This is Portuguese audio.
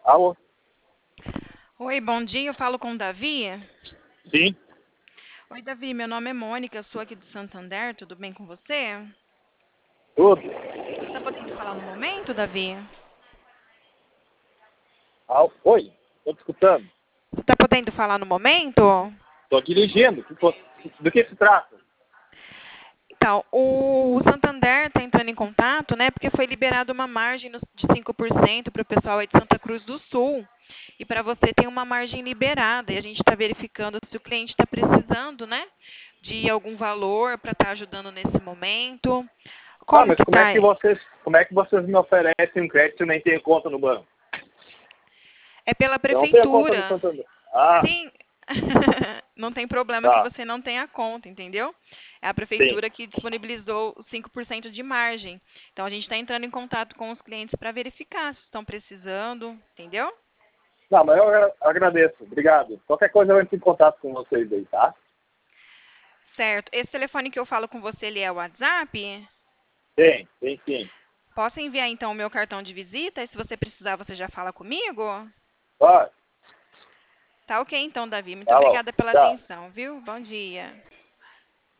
Alô? Oi, bom dia. Eu falo com o Davi. Sim, Oi, Davi. Meu nome é Mônica. Eu sou aqui do Santander. Tudo bem com você? tudo. Você está podendo falar no momento, Davi? Oi, tô te escutando. Você está podendo falar no momento? Tô dirigindo. Do que se trata? Então, o Santander está entrando em contato, né? Porque foi liberada uma margem de 5% para o pessoal aí de Santa Cruz do Sul. E para você tem uma margem liberada. E a gente está verificando se o cliente está precisando, né? De algum valor para estar ajudando nesse momento. Ah, Como mas que está? como é que vocês me oferecem um crédito e nem tenho conta no banco? É pela Eu não tenho conta no prefeitura. Santander. Ah, Sim. Não tem problema que tá. você não tenha conta, entendeu? É a Sim. prefeitura que disponibilizou os 5% de margem. Então a gente está entrando em contato com os clientes para verificar se estão precisando, entendeu? Não, mas eu agradeço. Obrigado. Qualquer coisa eu entro em contato com vocês aí, tá? Certo. Esse telefone que eu falo com você, ele é o WhatsApp? Tem sim. Posso enviar então o meu cartão de visita? E se você precisar, você já fala comigo? Ó, Tá ok então, Davi. Muito tá bom. obrigada pela Tchau. atenção, viu? Bom dia.